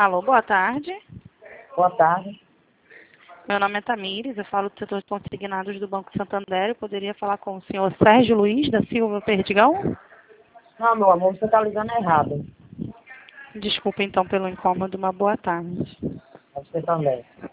Alô, boa tarde. Boa tarde. Meu nome é Tamires, eu falo do setor de consignados do Banco Santander. Eu poderia falar com o senhor Sérgio Luiz da Silva Perdigão? Não, meu amor, você está ligando errado. Desculpa então pelo incômodo, uma boa tarde. Você também.